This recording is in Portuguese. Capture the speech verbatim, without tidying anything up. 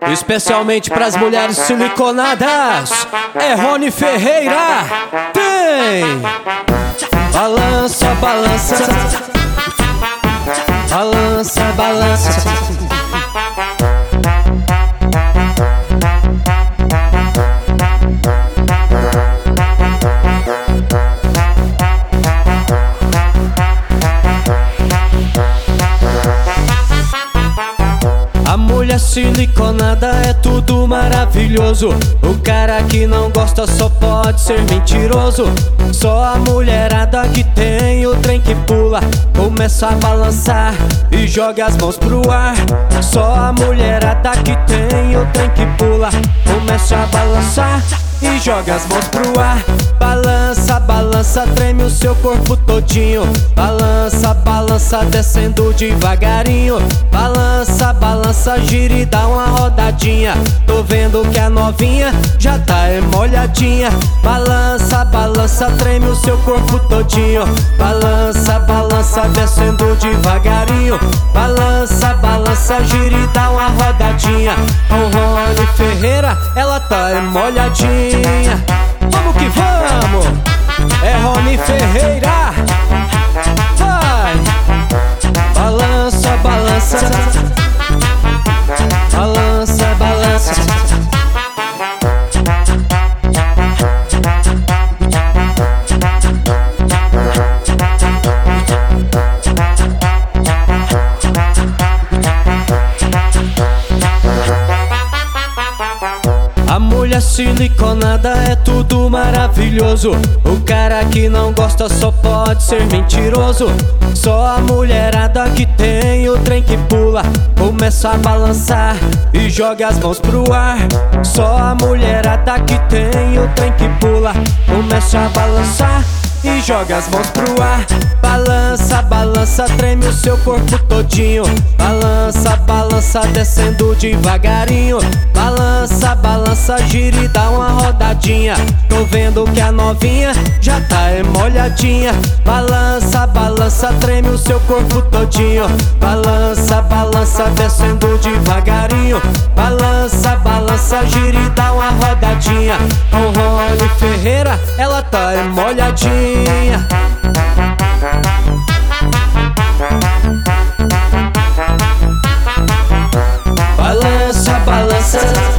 Especialmente pras mulheres siliconadas, é Rony Ferreira. Tem! Balança, balança, balança, balança. A mulher siliconada é tudo maravilhoso. O cara que não gosta só pode ser mentiroso. Só a mulherada que tem o trem que pula, começa a balançar e joga as mãos pro ar. Só a mulherada que tem o trem que pula, começa a balançar e joga as mãos pro ar. Balança, balança, treme o seu corpo todinho. Balança, balança, descendo devagarinho. Balança, balança, gira e dá uma rodadinha. Tô vendo que a novinha já tá é molhadinha. Balança, balança, treme o seu corpo todinho. Balança, balança, descendo devagarinho. Balança, balança, gira e dá uma rodadinha. Com Rony Ferreira, ela tá é molhadinha. Vamos que vamos! É Rony Ferreira. Vai! Balança, balança, balança, balança. A mulher siliconada é tudo maravilhoso. O cara que não gosta só pode ser mentiroso. Só a mulherada que tem o trem que pula, começa a balançar e joga as mãos pro ar. Só a mulherada que tem o trem que pula, começa a balançar e joga as mãos pro ar. Balança, balança, treme o seu corpo todinho. Balança, balança, descendo devagarinho. Balança, balança, gira e dá uma rodadinha. Tô vendo que a novinha já tá é molhadinha. Balança, balança, treme o seu corpo todinho. Balança, balança, descendo devagarinho. Balança, balança, gira e dá uma rodadinha. Com Rony Ferreira, ela tá é molhadinha. Balança, balança,